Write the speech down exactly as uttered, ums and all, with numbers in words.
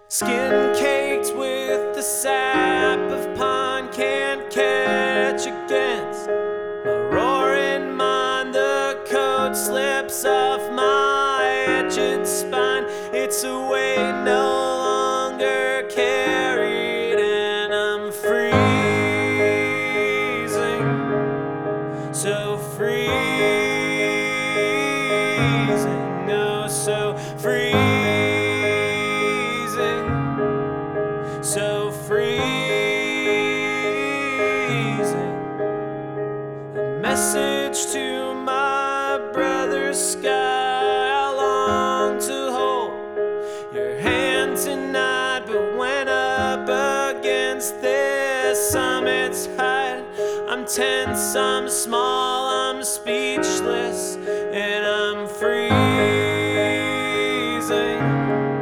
Skin caked with the sap of pine, can't catch against my roaring mind. The coat slips off my etched spine. It's a weight no longer carried, and I'm freezing, so freezing, oh so freezing. So freezing. A message to my brother Sky. I long to hold your hand tonight, but when up against this summit's height, I'm tense, I'm small, I'm speechless, and I'm freezing.